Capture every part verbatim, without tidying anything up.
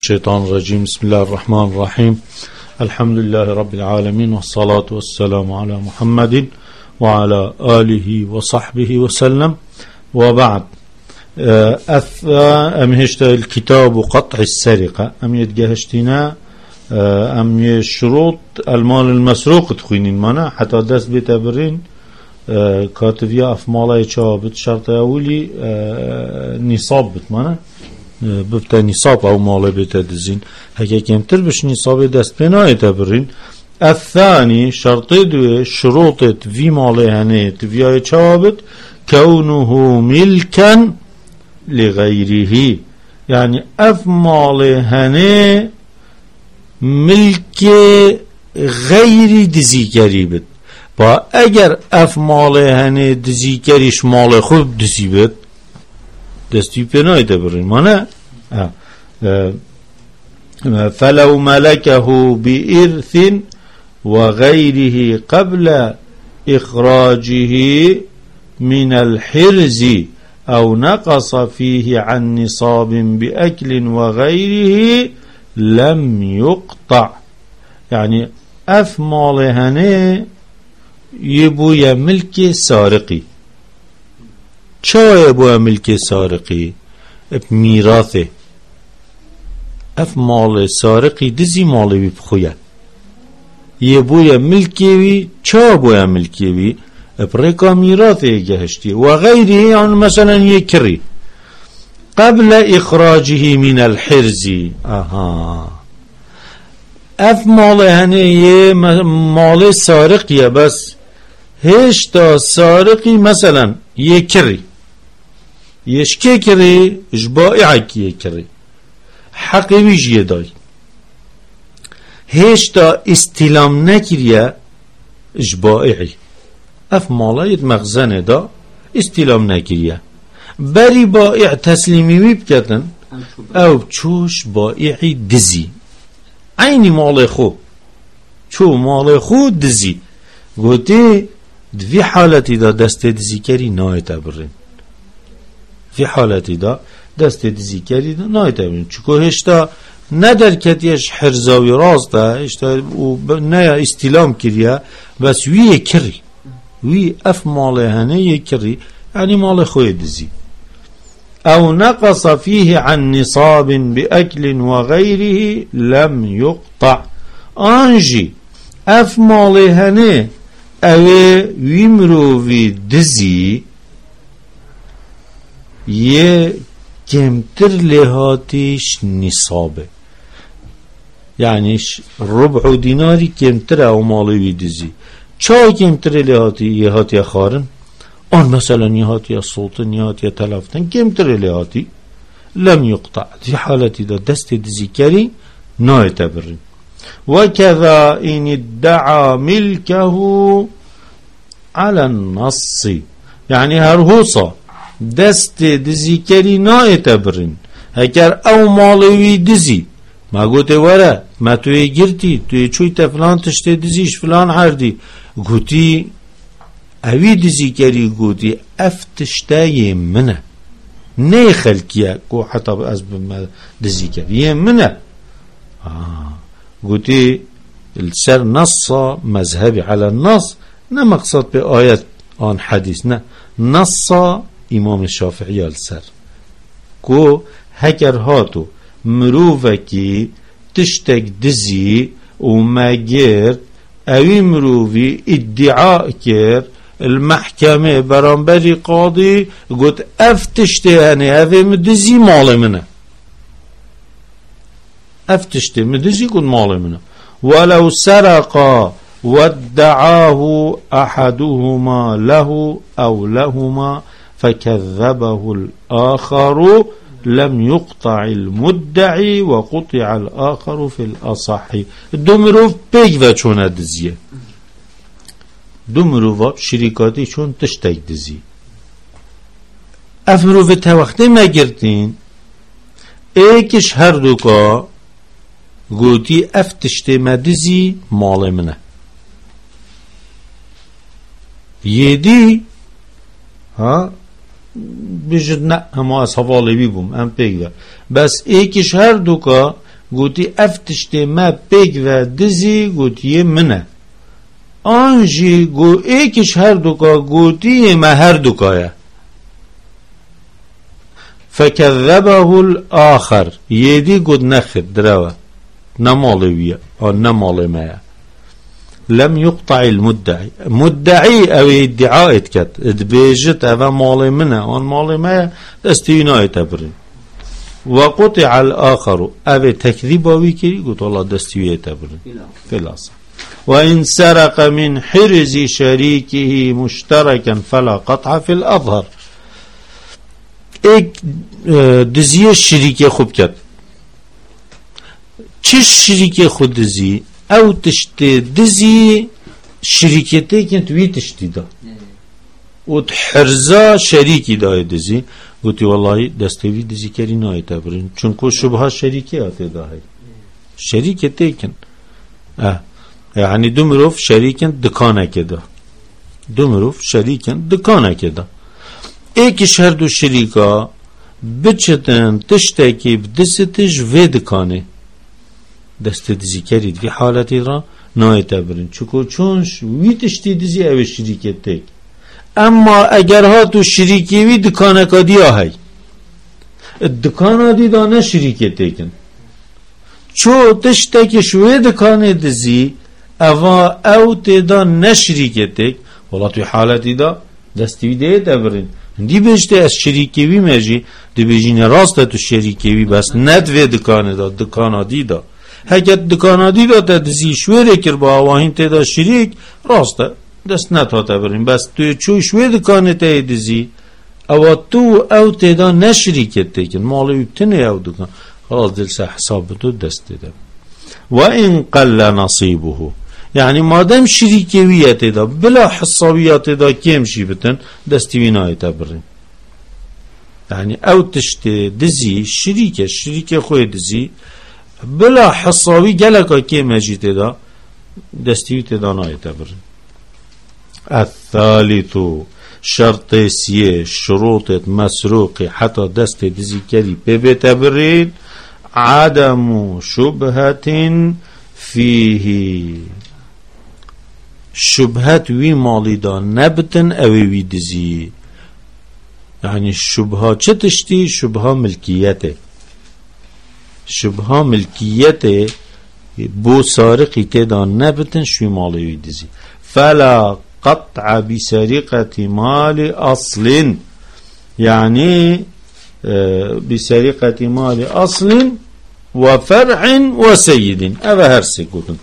الشيطان الرجيم. بسم الله الرحمن الرحيم. الحمد لله رب العالمين، والصلاة والسلام على محمد وعلى آله وصحبه وسلم، وبعد. أمهشت الكتاب قطع السرقة، أم يتجهشتنا أم شروط المال المسروق تخوينين مانا حتى دست بتبرين كاتفيا أفمالا يتشابت شرط أولي نصاب بتمانا ببتا نصاب أو مالا بتدزين هكا كمتر بش نصاب دست بنا يتبرين. الثاني شرطي دوي شروط في مالا هنه تفيا يتشابت كونه ملكا لغيره، يعني أف مالا هنه ملك غير دزيكري بد، با اگر اف مال هنه دزیکریش مال خود دزی بد دستی پناه دبرین مانه. فلو ملكه بإرث وغيره قبل إخراجه من الحرز أو نقص فيه عن نصاب بأكل وغيره لم يقطع، يعني اف مال هنه يبويا ملك سارقي. چا يبويا ملك سارقي؟ بميراثه. اف مال سارقي دزي مالي بخويا يبويا ملكي بي، چا بويا ملكي بي؟ بريكا ميراثه جهشتي وغيره، يعني مثلا يكري قبل إخراجه من الحرز. اها اف مال هنه مال سارقية، بس هشتا سارقي مثلا يكري يشكي كري جبائعك يكري حقي بيج يداي، هشتا استلام نكريا جبائعي اف مالايت مخزنه دا استلام نكريا بري بائع تسليمي بكتن او چوش بائعي دزي عيني مال خو چو مال خو دزي قلتي في حالتي دا دست دزي كري نايت برين، في حالتي دا دست دزي كري نايت برين چكو هشتا ندر كتيش حرزاوي راز دا هشتا نيا استلام كريا بس وي كري وي اف مال هنه يكري يعني مال خو دزي. أو نقص فيه عن نصاب بأكل وغيره لم يقطع، أنجي أف مالي هنه أو ويمرو في دزي يه كمتر لهاتيش نصابه، يعني ربع ديناري كمتر أو مالي في دزي چا كمتر لهاتي يهاتي خارن آن مثلا نهاتي الصوت نهاتي تلفتن كمتر لهاتي لم يقطع، في حالتي دا دست دزيكري نايتبرن. وكذا إن ادعى ملكه على النص، يعني هرهوصا دست دزيكري نايتبرن هكر او مالوي دزي ما قلت ورا ما توي جرتي توي چوي تفلان تشتي دزيش فلان عردي قلتي اوی دزی کری گوتی افتشتای منه نه خلقیه کو حتی از دزی کری منه آه. گوتی السر نص مذهبی على النص، نه مقصد به آیت آن حدیث، نه نص امام شافعی السر کو هکر هاتو مروفه کی تشتک دزی و مگرد اوی مروفی ادعاء کرد المحكمة برانبري قاضي قلت افتشتي هني هذا مدزي مالي منه افتشتي مدزي قلت مالي منه. ولو سرق وادعاه احدهما له او لهما فكذبه الاخر لم يقطع المدعي وقطع الاخر في الاصح. دمروف بيك و چون دزيه دو مروفا شریکاتی چون تشتک دزی اف مروف توقتی مگردین ایکش هر دوکا گوتی اف تشتی مدزی مال منه یدی ها بجد نه همه از حوالی بی بوم ام پیگه بس ایکش هر دوکا گوتی افتشتی ما پیگ و دزی گوتی منه آنجی گو ایکش هر دوکا گوتی ما هر دوکایه فكذبه الآخر يدي قد نخد دروا نمالوية أو نمالي ما لم يقطع المدعي مدعي أو ادعاء كت ادبيجت أبا مالي منه وان مالي ما دستينا يتبرين وقطع الآخر أبي تكذيب ويكري قلت والله دستينا يتبرين خلاص وإن سرق من حرز شريكه مشتركا فلا قطع في الأظهر ایک دزی شریک خوب کرد چه شریک خود دزی او تشت دزی شریکتی که توی تشتی دا و حرزا شریکی دای دزی گوتی والله دستوی دزی کری نای تبرین چون که شبه شریکی آتی دا هی شریکتی کن یعنی دو مروف شریکن دکانه که دا دو مروف شریکن دکانه که دا ایکش هر دو شریکا بچتن تشتکی بدستش و دکانه دست دزی کرید وی حالتی را نایت برین چکو چونش وی تشتی دزی او شریکت تک اما اگر ها تو شریکی وی دکانه کا دیا هی دکانه دی دا نه شریکت تکن چو تشتکش و دکانه دزی اوا او تیدا نه شریکت تک والا توی حالتی دا دستی دیت برین دی بجته از شریکیوی میجی دی بجین راسته تو شریکیوی بس ند وی دکانه دا دکانه دی دا هکت دکانه دی دا تا دزی شویره کر با آواهین تیدا شریک راسته دست نتاته برین بس توی چوی شوی دکانه تا دزی او تو او تیدا نشریکت تیکن مالوی بتنه او دکان خلاص دلسه حساب تو دست تیدا و این قل نصیبه يعني مادام شريكيوية دا بلا حصاوية دا كيمشي بتن دستيويناي تبرين يعني او تشتي دزي شريكة شريكة خوي دزي بلا حصاوي جلقا كيمشي دا دستيوي دا ناي تبرين الثالث شرط سيه شروط مسروق حتى دست دزي كري ببي تبرين عدم شبهة فيه شبهت وی مالی دا نبتن اوی وی دزی یعنی شبها چه تشتی شبها ملکیته شبها ملکیته بو سارقی تدا نبتن شوی مالی وی دزی فلا قطع بسرقة مال اصل يعني بسرقة مال اصل وفرع وسيد اوه هرسي قلتن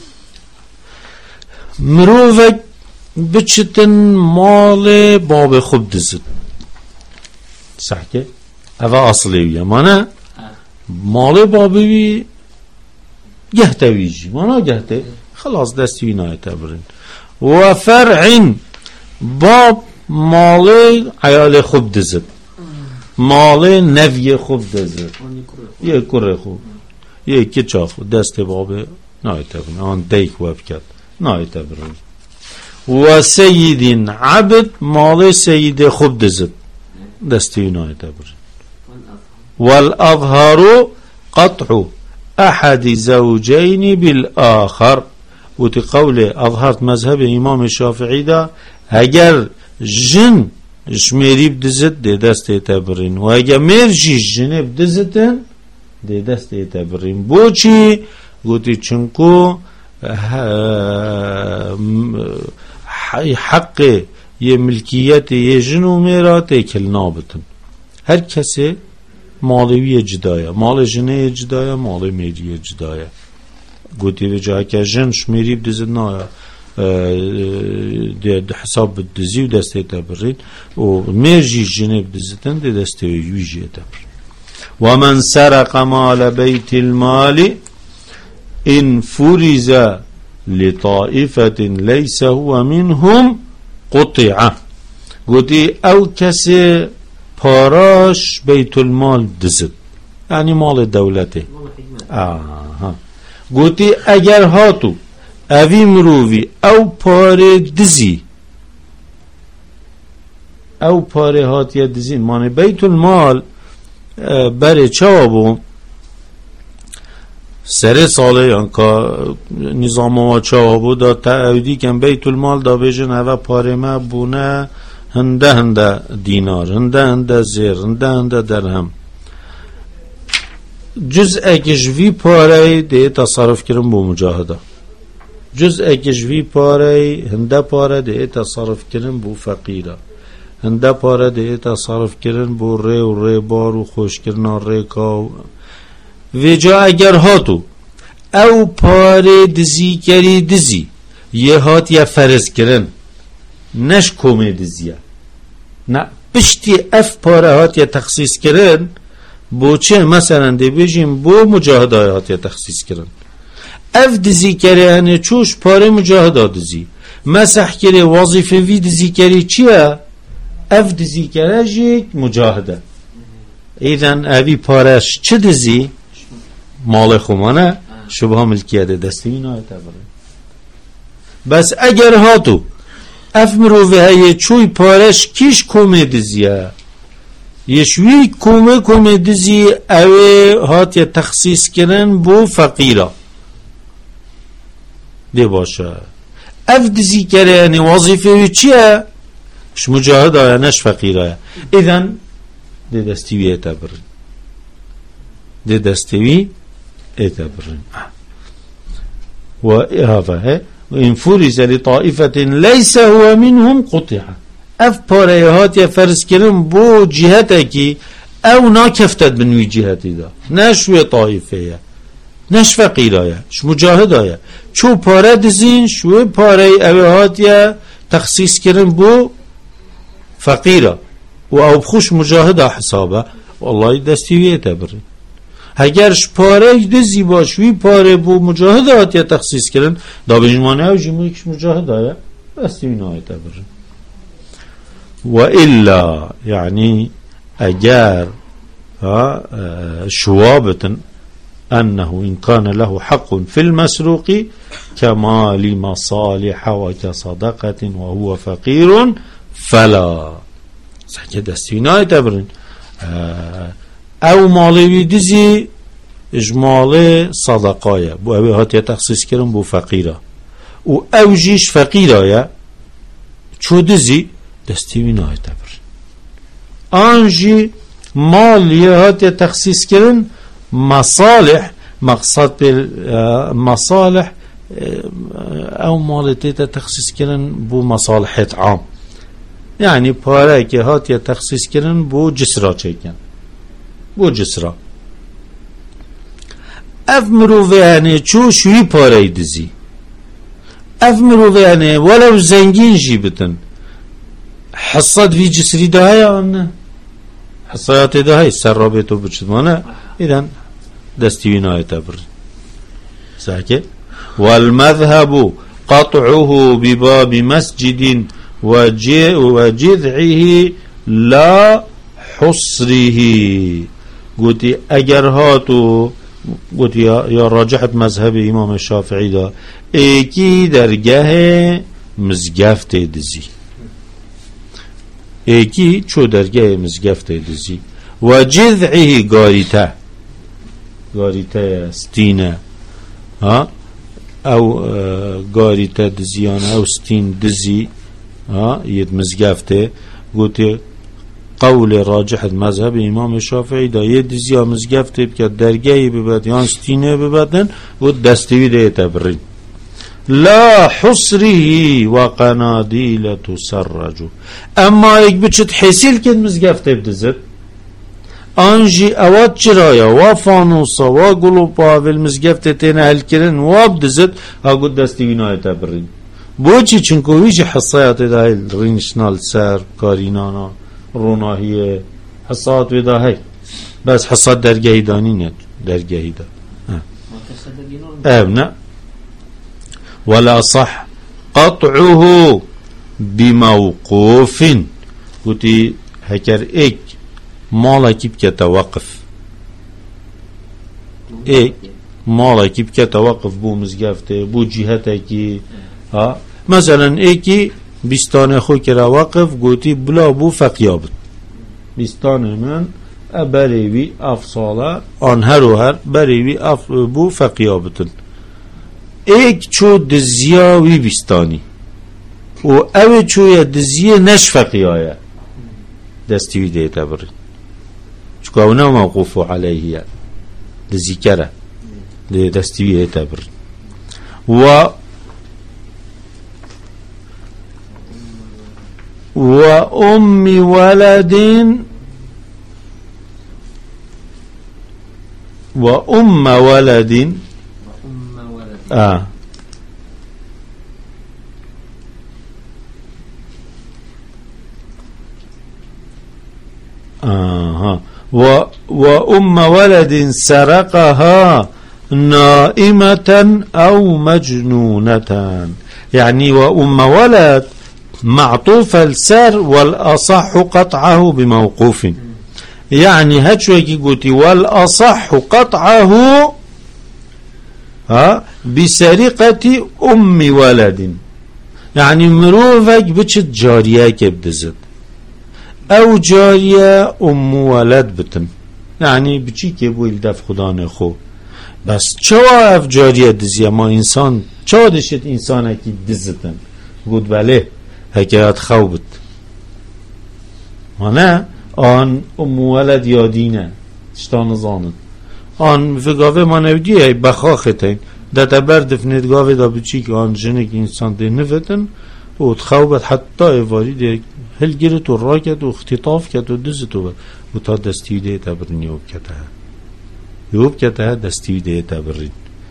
مروفك بچتن مال باب خوب دزد صح که اوه اصلیویه مانا مال بابوی گهته ویجی مانا گهته خلاص دستوی نایت برین و فرع باب مال عیال خوب دزد مال نوی خوب دزد یه کره خوب یه که چاخ دست باب نایت برین آن دیک وب کرد نایت برین و سید عبد مال سید خوب دزد دستی نایت برین والاظهار قطع احد زوجين بالاخر وتی قول اظهرت مذهب امام الشافعی دا اگر جن شمیری بدزد ده دست تبرین و اگر مرجی جن بدزدن ده دست تبرین بوچی گوتی چنکو حق یه ملکیت یه جن و میرات کل نابتن هر کسی مالوی جدایه مال جنه جدایه مال میری جدایه گوتی به جایی که جن شمیری بدزد نایا ده حساب بدزی و دسته تبرید و میری جنه بدزدن ده دسته یویجی تبرید و من سرق مال بیت المال ان فرز لطائفة ليس هو منهم قطعه گوتی او کسی پاراش بیت المال دزد یعنی مال دولته آها گوتی اگر هاتو اوی مرووی او پاره دزی او پاره هات یا دزی معنی بیت المال بره چابو سر ساله یان که نظام ما چه بود تعهدی کن بیت المال دا بیشن هوا پاره ما بونه هنده هنده دینار هنده هنده زیر هنده هنده درهم جز اکشوی پاره ده تصرف کرن بو مجاهده جز اکشوی پاره هنده پاره ده تصرف کرن بو فقیره هنده پاره ده تصرف کرن بو ری و ری بار و خوش کرن ری کاو و جا اگر هاتو او پاره دزی کری دزی یه هات یا فرض کرن نش کومه دزیه نه پشتی اف پاره هات یا تخصیص کرن بو چه مثلا دی بیجیم بو مجاهده هات یا تخصیص کرن اف دزی کری هنه چوش پاره مجاهده دزی مسح کری وظیفه وی دزی کری چیه اف دزی کری جیک مجاهده ایدن اوی پارش چه دزی مال خمانه شبه ملکیت دستی نایت بره بس اگر هاتو اف مروفه های چوی پارش کیش کومه دزیه یشوی کومه کومه دزی اوه هات یا تخصیص کرن بو فقیره دی باشه اف دزی کره یعنی وظیفه چیه اش مجاهد آیا نش فقیره ایدن دی دستیوی ایتا برن دی دستیوی ایتا برن و هذا وإن فرز لطائفة ليس هو منهم قطع اف پاره هات یا فرض کرن بو جهته کی او ناکفتد بنوی جهتی دا نشوی طائفه نش فقیره ش مجاهده چو پاره دزین شوی پاره او هات یا تخصیص کرن بو فقیره و او بخوش مجاهده حسابه والله دستیویه تبره اگرش پاره دزی باشوی پاره بو مجاهده هات یا تخصیص کرن دا بجمانه او جمعه کش مجاهده دستیویه تبره وإلا يعني أجار شوابة أنه إن كان له حق في المسروق كمال مصالح وكصدقة وهو فقير فلا سجد استثناء تبرن أو مالي دزي إجمال صدقايا بو أبي هات يتخصيص كرم بو فقيرة و أو جيش فقيرة شو دزي دستیوی نای تبر آنجی مالیات تخصیص کردن مصالح مقصد به مصالح او مالیات تخصیص کردن بو مصالحات عام یعنی پاره که هات تخصیص کردن بو جسرا چکن بو جسرا اف مروفه یعنی چو شوی پاره دزی اف مروفه یعنی ولو زنگین جی بتن حصاد في جسري دهايا أمنا حصيات دهاي سرابيتو بجدمانا إذن دستيوين آية بر ساكي والمذهب قطعه بباب مسجد وجذعه لا حصره قلت اگر هاتو قلت يا راجحة مذهب امام الشافعي دا ايكي درگاه مزگفت دزي ایکی چو درگاه مزگفت دزی و جذعه گاریته گاریته ستینه ها او گاریته دزیانه او ستین دزی ها ید مزگفته گوته قول راجح مذهب امام شافعی دا ید دزی ها مزگفته بکر درگاهی ببد یا ستینه ببدن و دستوی ده تبرین لا حصره وقناديل تسرج اما یک بچت حسیل کن مزگفته بدزد آنجی اواد چرایا و فانوسا و گلوپا و المزگفته تینه هل کرن و بدزد اگو دستی وینای تبرین بوچی چنکویج حصایات دهی رینشنال سر کارینانا روناهیه حصایات ودهی بس حصایات درگهی دانی نه درگهی دا اه نه ولا صح قطعه بموقوف قلتي هكر ايك مالا كيب كتوقف ايك مالا كيب كتوقف بو مزگفته بو جهتكي ها مثلا ايكي بستان خو كرا وقف قلتي بلا بو فقيابت بستان من بریوی افصاله آن هر و هر بریوی اف بو فقیابتن ایک چو دزیاوی بیستانی و او چو دزیه نش فقیایه دستیوی دیتا بری چکو اونا موقوفو علیه دزی کره دستیوی دیتا بری و و ام ولد و ام ولد آه آه و و ام ولد سرقها نائمة أو مجنونة يعني وأم ولد معطوف السر والأصح قطعه بموقوف يعني هاتشوكي قلتي والأصح قطعه ها بسرقة أم ولد يعني مروفك بچت جارية كبدزت أو جارية أم ولد بتن يعني بچي كبو الدف خدان خو بس چوا اف جارية دزيه ما انسان چوا دشت انسان اكي دزتن قلت بله حکایت خوبت مانه آن ام ولد یادینه تشتان زانن آن فگاوه مانودیه بخاختین ده تبر دفنید گاوه دا بچی که آن جنه که انسان ده نفتن و تخوبت حتی ایواری ده هل گیرت و را کد و اختطاف کد و دزت و و تا دستیوی ده تبرین یوب کده یوب کده دستیوی ده تبرین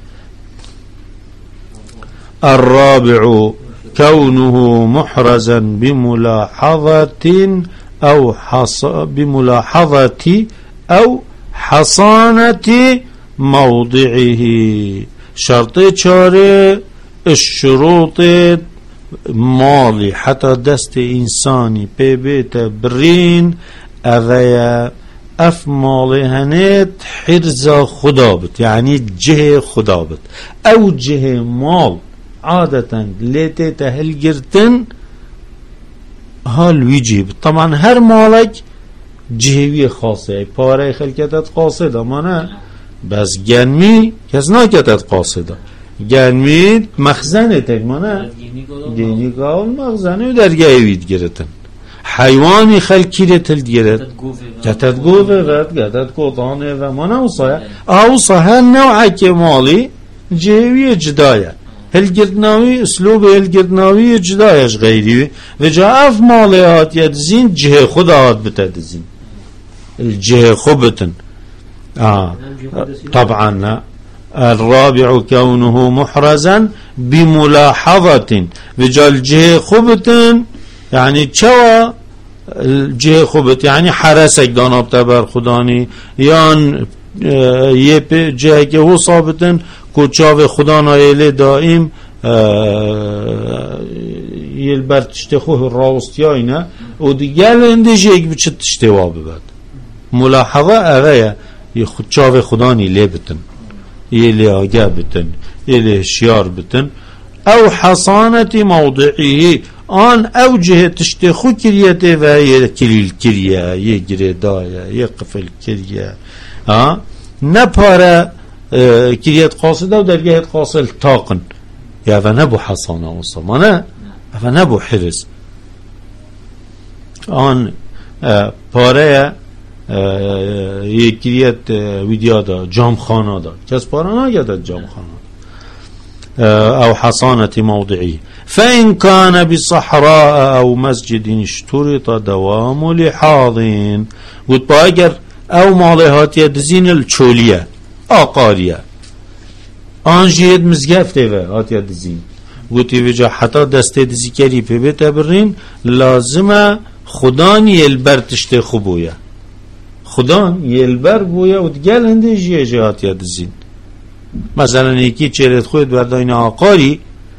الرابع كونه محرزا بملاحظة أو حص بملاحظة أو حصانة موضعه شرط چاره الشروط مالي حتى دست إنساني بي بيت برين أذيا اف مالي هنت حرز خدابت يعني جه خدابت أو جه مال عادة ليتي تهل جرتن هال ويجيب طبعا هر مالك جهوی خاصه پاره خلکتت قاصده مانه بس گنمی کس ناکتت قاصده گنمی مخزنه تک مانه گنی گاول مخزنه در گهوید گرتن حیوانی خلکی رتل گرت کتت گوه و کتت کوتانه و مانه اوصاه اوصاه هر نوع که مالی جهوی جدایه هلگردناوی اسلوب هلگردناوی جدایش غیری و جا اف مالیات یدزین جه خود آد بتدزین الجه خبتن آه. طبعا الرابع كونه محرزا بملاحظة و جا الجه خبتن يعني چوا الجه خبت يعني حرسك دانا بتبر خداني يان یه جه که هو ثابتن کوچاو خدا نایله دائم یل بر تشته خوه راستیا اینه و دیگر اندیشه یک بچه تشته وابه بد ملاحظه اوه یه چاو خدا نیله بتن یه لی آگه بتن یه لی هشیار بتن او حصانت موضعی آن او جه تشته خو کریته و یه کلیل کریه یه گره دایه یه قفل کریه ها نپاره کریت قاصده و درگهت قاصل تاقن یا و نبو حصانه اصمانه و نبو حرز آن پاره یک کریت ویدیو دا جام خانه دا کس پاره ناگده جام خانه او حصانة موضعي فإن كان بصحراء او مسجد اشترط دوام لحاضين قلت باگر او مالهات يدزين الچوليه آقاریه آنجید مزگفته و هات یدزین گوتی وجا حتی دسته دزی کری پی بیت برین لازمه خدان یلبر تشته خوبویه خدان یلبر بویه و دگل هنده جیه جه هات یدزین مثلا یکی چهلت خود برداین آقاری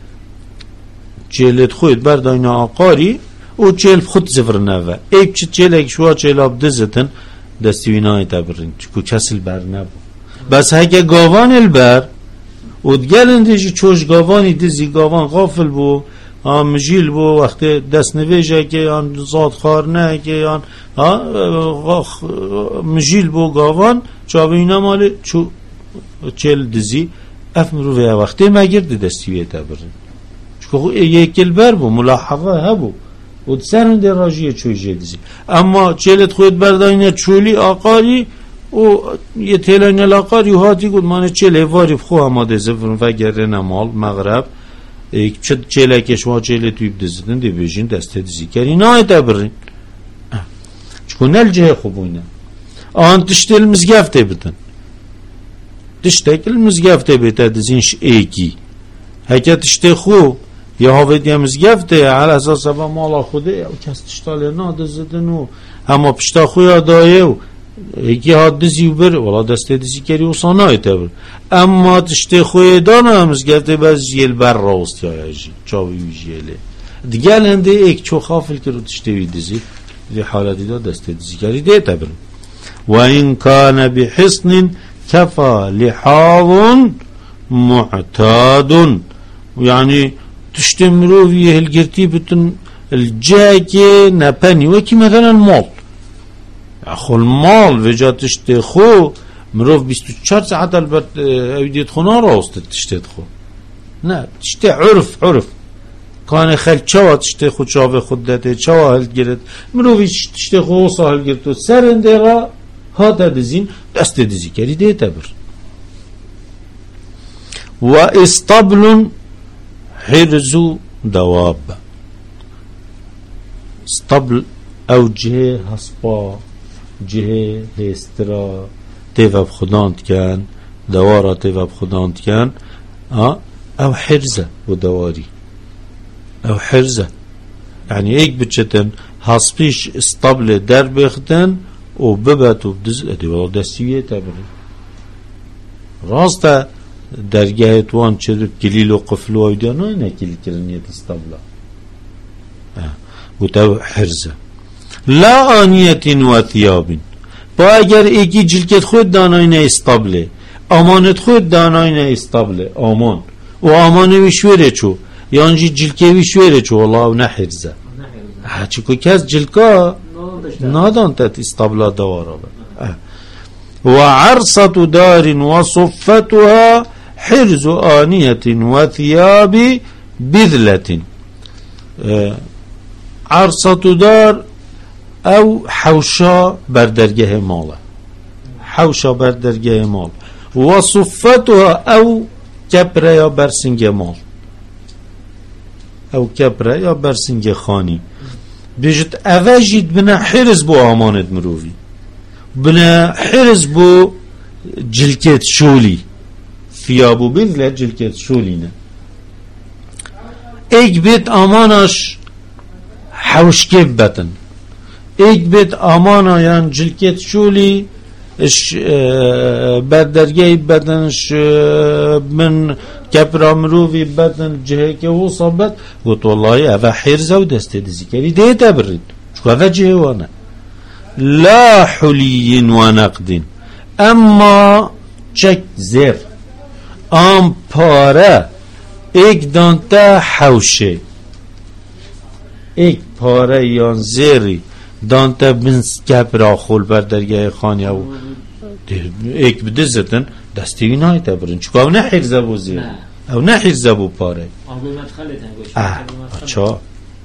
چهلت خود برداین آقاری و چهل خود زفر نوه ایب چه چهلک شوا چهلاب دزتن دستوینای تبرین چکو کسل بر نبو بس هکه گاوان البر و دگل اندیشی چوش گاوانی دزی گاوان غافل بو مجیل بو وقت دست نویجه که یان زادخار نه که یان مجیل بو گاوان چاوینا مال چو چل دزی اف مرو ویا وقتی مگرد دستیوی تبرن چون یکل بر بو ملاحظه هبو و سرن در راجیه چوی دزی اما چلت خود برداینه چولی آقاری و یه تلین الاقاری و هاتی گود مانه چله واری بخو هماده زفرن و گره نمال مغرب چه چله کشوا چله توی بدزدن دی بیجین دسته دزی کری نای تبرین چون نل جه خوبونه آن تشتل مزگفته بدن تشتکل مزگفته بیتا دزینش ایکی هکه تشته خوب یا هاویدی مزگفته علی اساس با مالا خوده او کس تشتاله نادزدن و اما پشتا خویا دایه و یکی ها دزی و بر ولا دسته دزی کری و سانای تبر اما تشته خوی دانه همز گفته باز جیل بر راست یا یجی چاوی وی جیله دیگه لنده ایک چو خافل کرو تشته وی دزی دی حالتی دا دسته دزی کری ده تبر و این کان بحسن کفا لحاظ معتاد یعنی تشته مروفی هلگرتی بتن الجاكي نبني وكي مثلا مال اخو المال وجا تشتي خو مروف بیست و چهار ساعت البت ايديت خنا راست تشتت خو نه تشتي عرف عرف كان خل چوا تشتي خو چاوه خودته چوا هل گرت مروف تشتي خو ساحل گرتو سرندرا هاتا دزين دست دزي كري ده تبر و استبل حرز دواب استبل او جهه هسپا جهه هسترا تیوب خداند کن دوارا تیوب خداند کن او حرزه و دواری او حرزه يعني ایک بچتن هسپیش استبل در بختن و ببت و بدز ادی ولا دستیویه تبری راسته درگاه توان چه کلیل و قفل و ایدانو نه کلیل کرنیت استبلا و تو حرزه لا آنیت و ثیاب با اگر ایکی جلکت خود دانای نه استبله امانت خود دانای نه استبله امان و امانه ویشوره چو یانجی جلکه ویشوره چو والله نه حرزه ها چکو کس جلکا نادان تت استبلا دوارا و عرصة دار و صفتها حرز آنية وثياب بذلة عرصة دار او حوشا بردرگه مال حوشا بردرگه مال و صفتها او کبره یا برسنگ مال او کبره یا برسنگ خانی بجد اوجید بنا حرز بو آماند مروفی بنا حرز بو جلکت شولی ثيابو بذلة جلكت شولينا ایک بیت آمانش حوشکف بتن ایک بیت آمانا یان جلکت شولی اش بردرگه بدنش من کپرا مروفی بدن جهه که و صابت گوت والله اوه حرزه و دسته دزی کری ده تبرید چو اوه جهه وانا لا حلی و نقد اما چک زر آم پاره ایک دانتا حوشه ایک پاره یان زیری دانتا بنس کپرا خول بردرگه خانی او ایک بده زدن دستی نای تبرن چکا او نه حرزه بو زیر او نه حرزه بو پاره اه اچا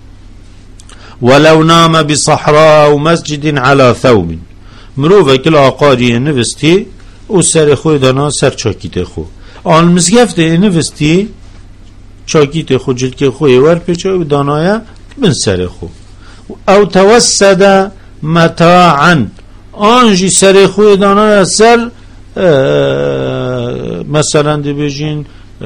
ولو نام بصحراء او مسجد على ثوب مروفه کل آقاری نوستی او سر خوی دانا سر چاکیت خو آن مزگفته نوستی چاکیت خو جلک خوی ور پیچه و دانایه بن سر خو او توسد متاعا آنجی سر خوی دانایه سر مثلا دی بجین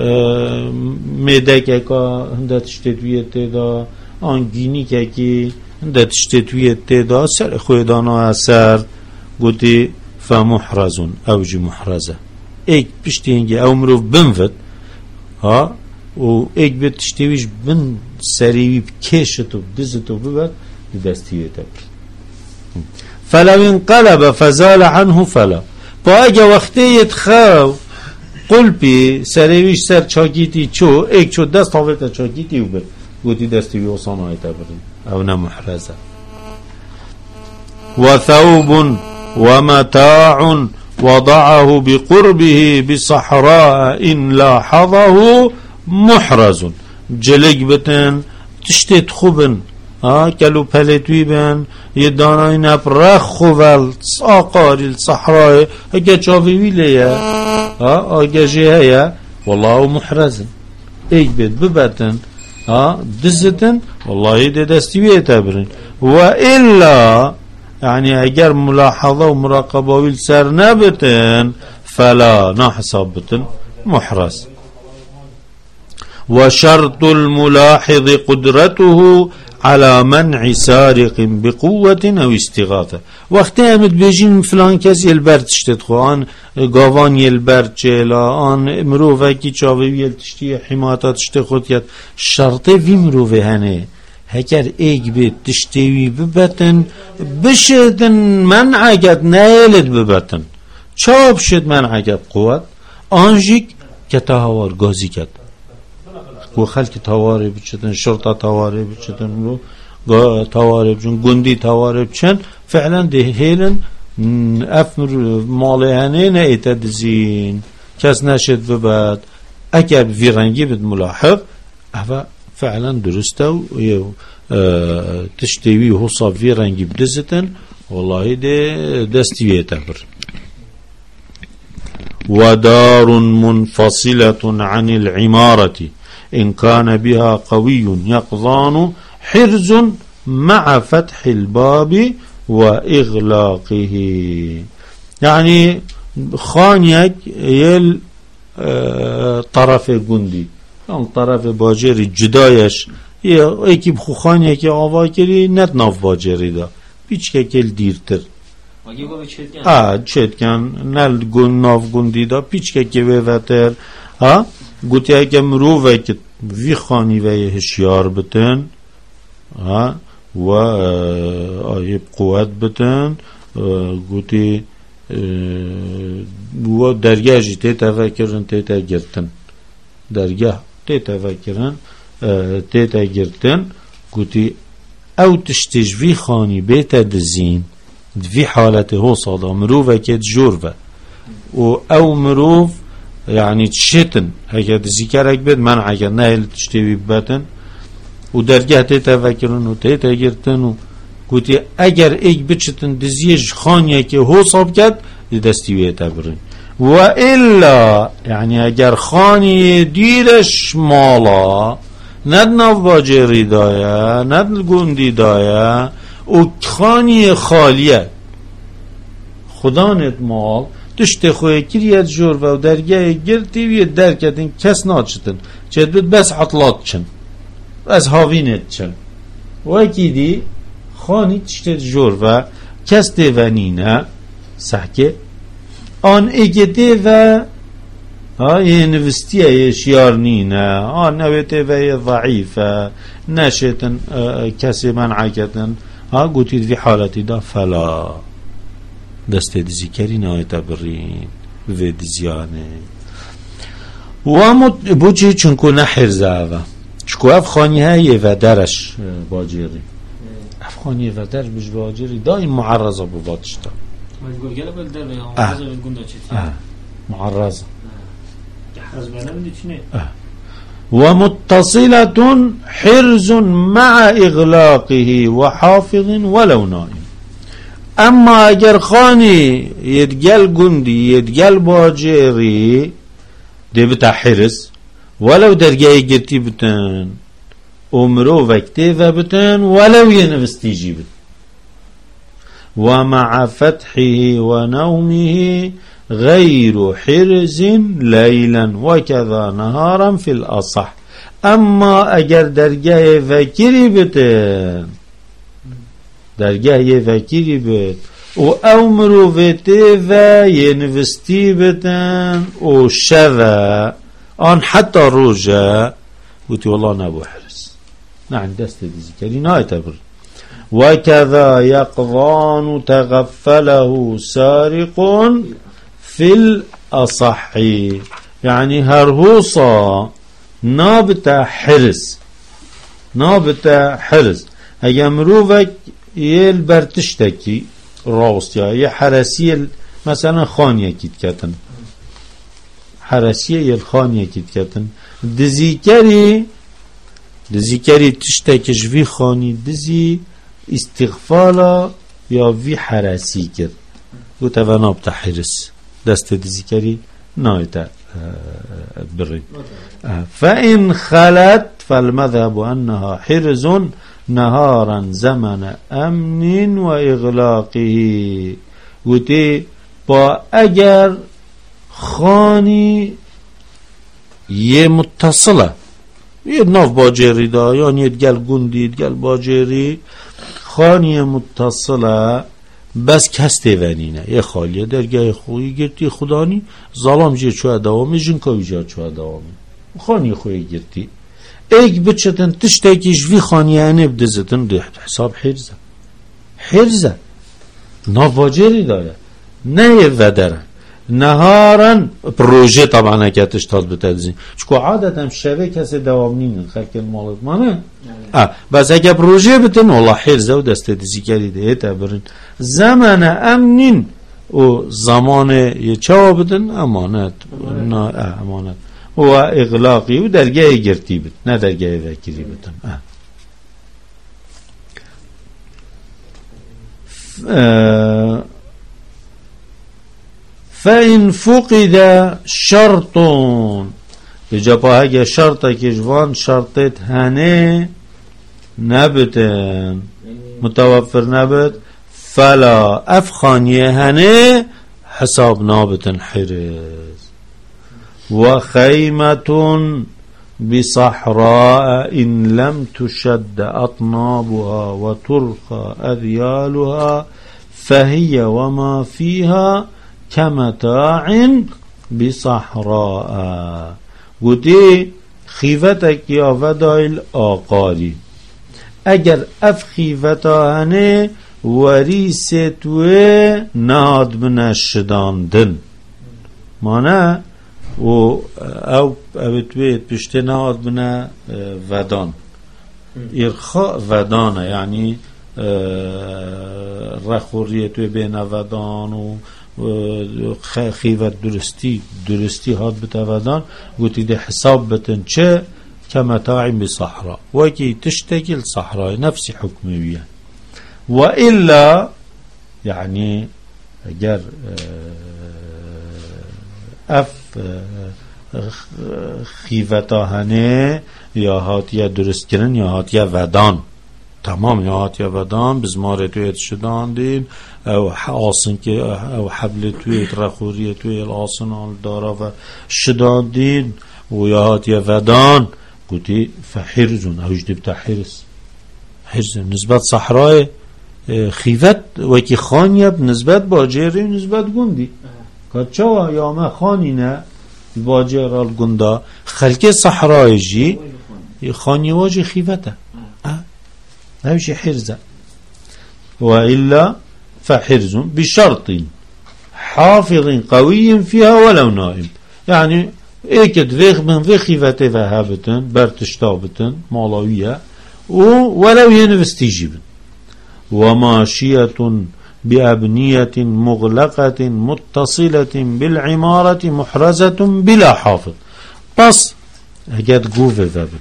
میدک اکا هنده تشتیتویت دا آنگینی که که هنده تشتیتویت دا سر خوی دانایه سر گوتی فمحرزون اوجی محرزه ایک پشتی هنگی او مروف بنفت ها و ایک بیت تشتیویش بن سریوی بکشت و بدزت و ببت دستیوی تبر فلو انقلب فزال عنه فلا با اگه وقتی یتخاو قلبی سریویش سر چاکیتی چو ایک چو دست حاولت چاکیتی و بر قوتي دستي بيوصان ايتبرين او نمحرزة. وثوب ومتاع وضعه بقربه بصحراء إن لاحظه محرز. جلق بتن تشتت خبن ها كلو پلتوی بن یه دانای نب رخ خوال ساقاری الصحراء اگه چاوی ویلیه ها اگه جهه والله محرزن ایک بید ببتن ها دزتن والله ده دستیویه تبرن و الا يعني اگر ملاحظه و مراقبه ویل سر نبتن فلا نحساب بتن محرز. وشرط الملاحظ قدرته على منع سارق بقوة أو استغاثة. وقت امد بيجين فلان كس يلبر تشتت خو آن گاوان يلبر چلا آن مروفه کی چاوی يلتشتي حماية تشت خود يد شرطه وي مروفه هنه هكر ايك بيت تشتوي ببتن بشدن منع قد نايلت ببتن چاب شد منع قد قوت آنجيك كتاهوار غازي قد و خلق تاواره بچتن شرطه تاواره بچتن رو تاواره بچن گندی تاواره بچن فعلا ده هیلن افمر مالهانه نایتد زین کس نشد بباد اگر في رنگی بد ملاحظ اما فعلا درسته و تشتوی حصاب في رنگی بدزتن والله ده دستیویه تبر. ودار منفصلة عن العمارة إن كان بها قوي يقظان حرز مع فتح الباب وإغلاقه. يعني خانيك يل طرف جندي يعني طرف باجري جدايش يكي بخو خانيك آوا كري نت ناف باجري دا بيچ که کل دیرتر آه چتکن نل گن ناف گندی دا پیچ که که ویوتر ها گوتی اگه مروفه که وی خانی و هشیار بتن ها و آیب قوت بتن گوتی و درگاه جی تی تفکرن تی تا گرتن درگاه تی تفکرن تی تا گرتن گوتی او تشتیج وی خانی بیت دزین في حالته هو صدا مروفة كت جورفة و او مروف يعني تشتن هكذا ذكرك بد منع كت نهل تشتوي ببتن و درجه تتفكرن و تتجرتن و قوتي اگر ايك بتشتن دزيج خانيه كي هو صاب كت دستيوية تبرن و الا يعني اگر خاني ديرش مالا ند نواجري دايا ند گوندي دايا و خانی خالیه خدانت مال تشت خوی کریت جور و درگاه گرتی وی درکتن کس ناچتن چه بود بس عطلات چن بس هاوینت چن و اکی دی خانی تشت جور و کس دیوانینه سحکه آن اگه و های نوستیه شیار نینه آن نویته و ضعیفه نشتن کسی منعکتن ها قلت في حالتي دا فلا دست ذكري نايت برين في دزيانه ومت بوجي چونكو نحر زاوه چكو افخاني هاي و درش باجيري افخاني و درش بج باجيري دايم معرضه بباتشتا مجگل بل در یا معرضه گنده چی معرضه حرز بنا بدی چنه ومتصلة حرز مع إغلاقه وحافظ ولو نائم. أما أجر خاني يتجل جندي يتجل باجري دي بتاع حرز ولو درجة جرتي بتن أمره وقته بتن ولو ينفستيجي بتن ومع فتحه ونومه غير حرز ليلا وكذا نهارا في الأصح. أما أجر درجة فكري بتن درجة فكري بت و أمرو بتفا ينفستي بتن و شذا أن حتى رجا قلت والله نبو حرز نعم دست ذكري نايتبر وكذا يقظان تغفله سارق في الأصح. يعني هرهوصا نابتا حرس نابت حرز اگه مروفك یل برتشتکی راست یا یه حرسی مثلا خانیه کید کتن حرسیه یل خانیه کید کتن دزیکری دزیکری تشتکش وی خانی دزی استغفالا یا وی حرسی کرد و توانا بتا حرس دست دزیکری نایتا برید فإن خلت فالمذهب أنها حرز نهارا زمن امن و اغلاقه گوتی با اگر خانی یه متصله یه ناف باجری دا یعنی یه گل گندی گل باجری خانی متصله بس کس تیونینه یه خالیه درگاه خویی گرتی خدانی ظالم جه چوه دوامی جنکاوی جه چوه دوامی خانی خویی گرتی ایک بچتن تشتاکیش وی خانیانه بدزتن ده حساب حرزه حرزه ناف باجری داره نه یه ودره نهارن پروژه طبعا اکتش تاد بتدزین چکو عادتا شبه کسی دوام نینن خلق المالت مانه اه بس اگه پروژه بتن والله حرزه و دسته دزیکری ده تبرین زمان امنین و زمان یه چاو بتن امانت اه امانت و اغلاقی و درگاه گرتی بت نه درگاه وکری بتن اه اه فإن فقد شرط بجابا اگه شرطه که جوان شرطت هنه نبتن متوفر نبت فلا افخانیه هنه حساب نابتن حرز و خیمتون بصحراء إن لم تشد أطنابها وترخى أذيالها فهي وما فيها كمتاع بصحراء گوتی خیفتک یا ودایل آقاری اگر اف خیفتا هنه وریستوه ناد من شداندن مانه و او اوتویت پشت ناد من ودان ارخاء ودانه یعنی رخوریتوه بین ودان و خیفت درستی درستی هاد بتودان گوتی ده حساب بتن چه کمتاعی بصحرا وکی تشتکل صحرای نفسی حکمیه و الا یعنی اگر اف خیفتا هنه یا هاتیه درست کرن یا هاتیه ودان تمام یا هاتیه ودان بزماره تویت شدان دین او آسن که او حبل تویت رخوری تویت آسن آل دارا و شدان دین و یا هاتیه ودان گوتی فحرزون اوش دبتا حرز حرز نسبت صحرای خیفت وکی خانیه نسبت باجری نسبت گندی که چوا یا ما خانینه باجر الگندا خلق صحرای جی خانی واجه خیفته نوش حرزه وإلا فحرز بشرط حافظ قوي فيها ولو نائم يعني ايكد فيخ من في خيفته وهابتن برتشتابتن مالوية ولو ينفستيجيبن وماشية بأبنية مغلقة متصلة بالعمارة محرزة بلا حافظ بس هكذا قوفة وابن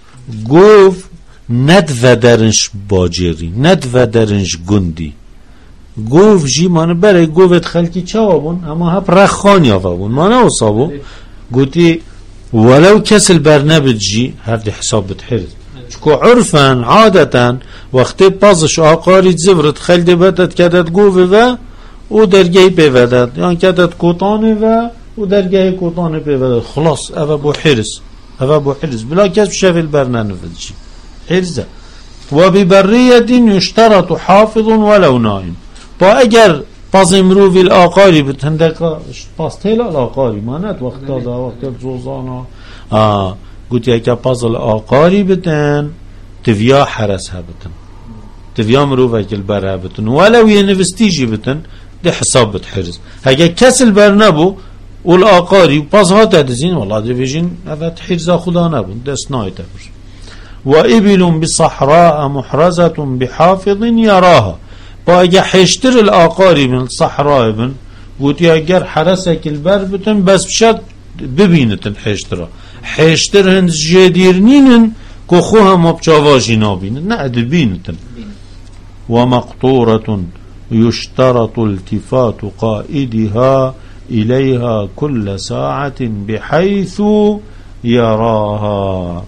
قوف ند و درنش باجری ند و درنش گندی گوف جی مانه برای گوفت خلکی چوابون اما هب رخانی آفابون مانه اصابو گوتی ولو کسل برنبت جی هفته حساب بتحرز چکو عرفا عادتا وقتی پازش آقاری زفرت خلده بتت کدت گوفه و او درگهی پیودد یعنی کدت کوتانه و او درگهی کوتانه پیودد خلاص اوه بو حرز اوه بو حرز بلا کس بشفل برننفت جی حرزه و ببریت یشترط حافظ ولو نائم با اگر پاز امروی الاقاری بتندکا پاز تیل الاقاری ماند وقت داده وقت زوزانا گوتی اگر پاز الاقاری بتن تویا حرس ها بتن تویا مروی اکل بر ها بتن ولو یه نوستیجی بتن ده حساب بتحرز اگر کسل بر نبو والاقاری پاز ها تدزین والله ده بیجین اوه حرزا خدا نبون دست نای تبر و ابل بصحراء محرزة بحافظ يراها. با اگه حشتر الاقاری من صحراء بن گوتی اگر حرسک البر بتن بس بشد ببینتن حشترا حشتر هند جدیر نینن که خو هم بچاواجی نابینن نه ادبینتن. و مقطورة يشترط التفات قائدها إليها كل ساعة بحيث يراها.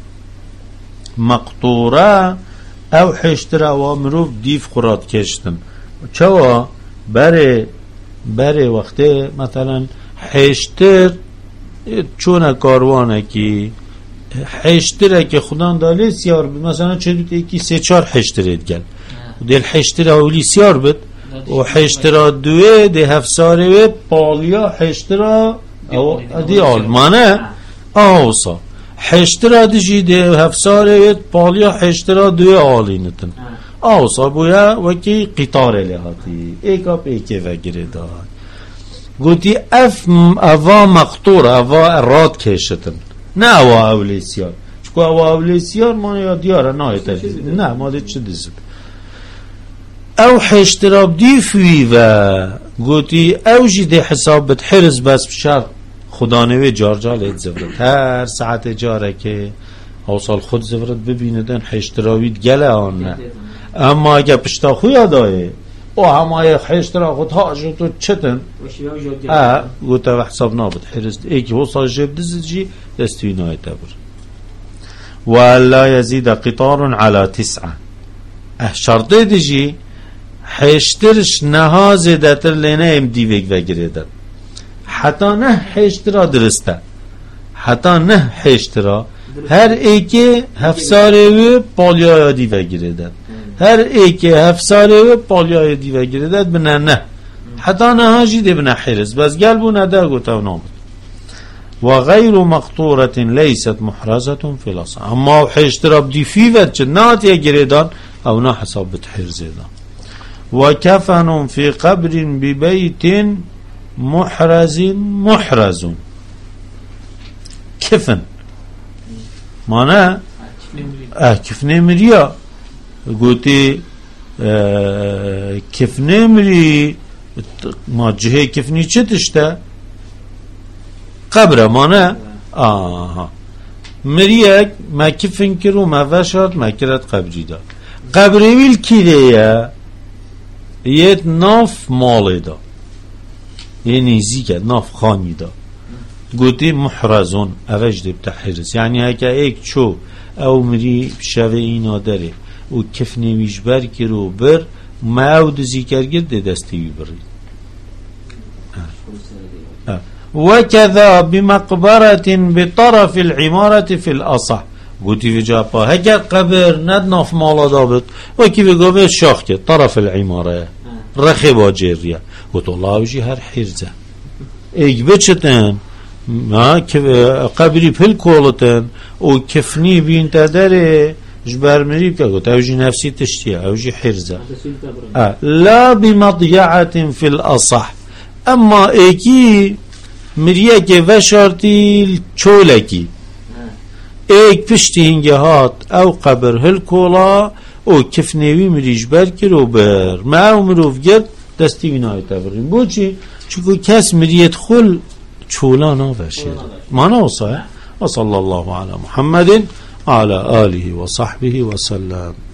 مقطورة او حشتر او مروف دیف خوراد کشتن چوا بره بره وقته مثلا حشتر چون کاروانه که حشتره که خودان داله سیار بید مثلا چه دوت ایکی سه چار حشترید گل دل حشتره اولی سیار بید و حشتره دوه ده هفساره پالیا حشتره دی آلمانه آوسا حشتره دی ده هفساره پالیا حشتره دوه آلینتن آوسا بویا وکی قطار لحاتی ایکا پیکه وگره داد گوتی اف اوا مقطور اوا راد کشتن نه اوا اولیسیار چکو اوا اولیسیار ما یاد یاره نه تجدید نه ما دید چه دیزد او حشتراب دیفوی و گوتی او جیده حساب بد حرز بس بشار خدانوی جارجال اید زورد هر ساعت جاره که اوصال خود زورد ببیندن حشتراوید گله آن نه اما اگه پشتا خویا دایه او همه حشترا خود ها جوتو چتن اه گوته و حساب نابد حرست ایکی وصال جب دزجی دستوی نای تبر و لا يزيد قطار على تسعه اه شرطه دیجی حشترش نها زیدتر لینه ام دیوک وگریدن حتی نه حشترا درسته حتی نه حشترا هر ایکی هفساره و پالیای دیوک گریدن هر ایکی هفساره و پالیای دیوک گریدن بنا نه حتی نه هاجی دی بنا حرز بس قلبو نده گوتاو نامد و غیر مقطورة لیست محرزة فی الاصل اما حشترا بدی فی وچه ناتیه گریدن او نه حساب بتحرزیدن و کفن فی قبر ببیت محرز محرز کفن معنی اه کفنه مریا گوتی کفنه مری ما جهه کفنی چه تشته قبره معنی آها مریک ما کفن کرو ما وشاد ما کرد قبری دا قبری ویل کیره یه ناف مالی دا یه نیزی ناف خانی دا گوتی محرزون اوج دی بتحرز یعنی اگه ایک چو او مری شوه اینا داره و کف نویش بر کرو بر ما او دزی کرگرد دستی برید و کذا بمقبرة بطرف العمارة في الأصح گوتی و جاپا هگر قبر ند ناف مالا دابد و کی بگو به شاخ که طرف العماره رخی با جریه گوت الله اوجی هر حرزه ایک بچتن ما قبری پل کولتن و کفنی بین تدره جبر مریب که گوت اوجی نفسی تشتیه اوجی حرزه لا بمضيعة في الأصح اما ایکی مریه که وشارتی چولکی ایک پشتی هنگه هات او قبر هل کولا او کفنوی مریج بر کرو بر ما او مروف گرد دستی بینای تبرین بو چی؟ چکو کس مریت خل چولا نافرشید مانا وصا وصل الله على محمد على آله وصحبه وسلم.